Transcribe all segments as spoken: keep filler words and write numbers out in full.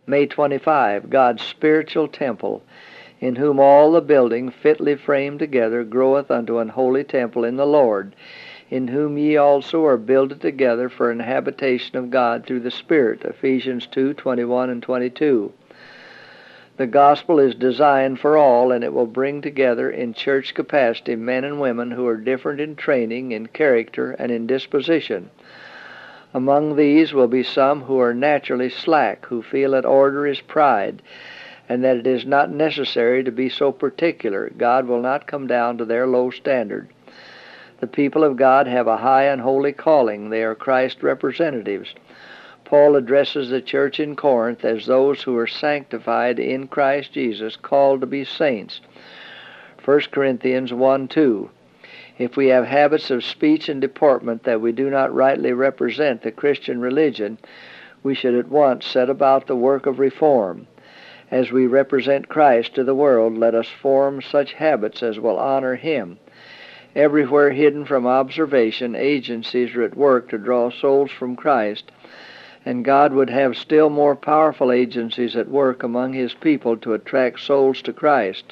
May twenty-fifth, God's spiritual temple, in whom all the building fitly framed together groweth unto an holy temple in the Lord, in whom ye also are builded together for an habitation of God through the Spirit. Ephesians two twenty-one and twenty-two. The gospel is designed for all, and it will bring together in church capacity men and women who are different in training, in character, and in disposition. Among these will be some who are naturally slack, who feel that order is pride, and that it is not necessary to be so particular. God will not come down to their low standard. The people of God have a high and holy calling. They are Christ's representatives. Paul addresses the church in Corinth as those who are sanctified in Christ Jesus, called to be saints. First Corinthians one two. If we have habits of speech and deportment that we do not rightly represent the Christian religion, we should at once set about the work of reform. As we represent Christ to the world, let us form such habits as will honor Him. Everywhere hidden from observation, agencies are at work to draw souls from Christ, and God would have still more powerful agencies at work among His people to attract souls to Christ.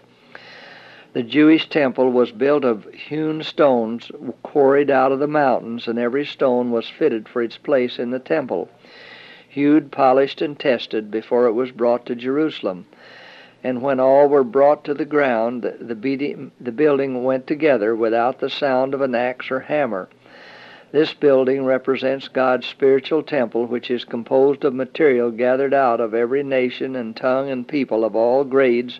The Jewish temple was built of hewn stones quarried out of the mountains, and every stone was fitted for its place in the temple, hewed, polished, and tested before it was brought to Jerusalem. And when all were brought to the ground, the, the, the building went together without the sound of an axe or hammer. This building represents God's spiritual temple, which is composed of material gathered out of every nation and tongue and people of all grades,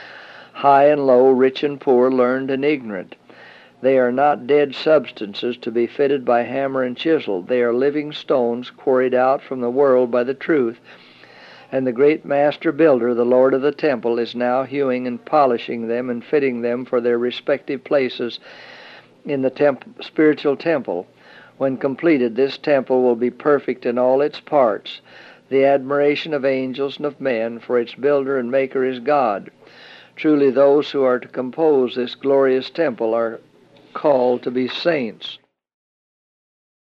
high and low, rich and poor, learned and ignorant. They are not dead substances to be fitted by hammer and chisel. They are living stones quarried out from the world by the truth, and the great master builder, the Lord of the temple, is now hewing and polishing them and fitting them for their respective places in the temp- spiritual temple. When completed, this temple will be perfect in all its parts, the admiration of angels and of men, for its builder and maker is God. Truly those who are to compose this glorious temple are called to be saints.